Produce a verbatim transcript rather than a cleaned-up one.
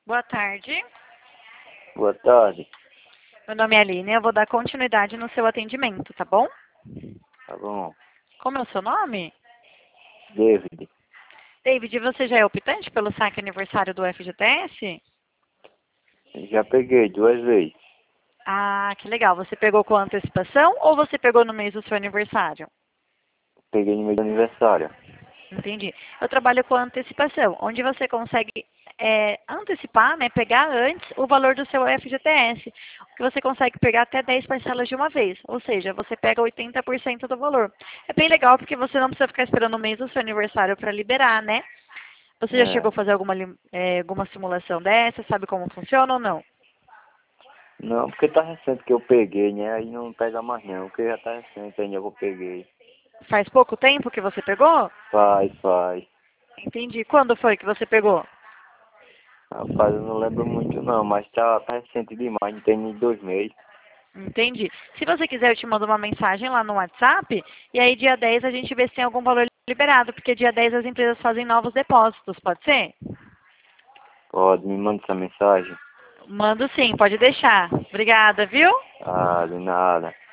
Boa tarde. Boa tarde. Meu nome é Aline, eu vou dar continuidade no seu atendimento, tá bom? Tá bom. Como é o seu nome? David. David, você já é optante pelo saque aniversário do F G T S? Já peguei duas vezes. Ah, que legal. Você pegou com antecipação ou você pegou no mês do seu aniversário? Peguei no meu aniversário. Entendi. Eu trabalho com antecipação, onde você consegue é, antecipar, né, pegar antes o valor do seu F G T S, que você consegue pegar até dez parcelas de uma vez, ou seja, você pega oitenta por cento do valor. É bem legal porque você não precisa ficar esperando o mês do seu aniversário para liberar, né? Você já chegou É. a fazer alguma, lim- é, alguma simulação dessa? Sabe como funciona ou não? Não, porque tá recente que eu peguei, né? Aí não pega mais não, porque já tá recente ainda que eu peguei. Faz pouco tempo que você pegou? Faz, faz. Entendi. Quando foi que você pegou? Rapaz, eu não lembro muito não, mas tá, tá recente demais, não tem nem dois meses. Entendi. Se você quiser, eu te mando uma mensagem lá no WhatsApp e aí dia dez a gente vê se tem algum valor liberado, porque dia dez as empresas fazem novos depósitos, pode ser? Pode, me manda essa mensagem. Mando sim, pode deixar. Obrigada, viu? Ah, de nada.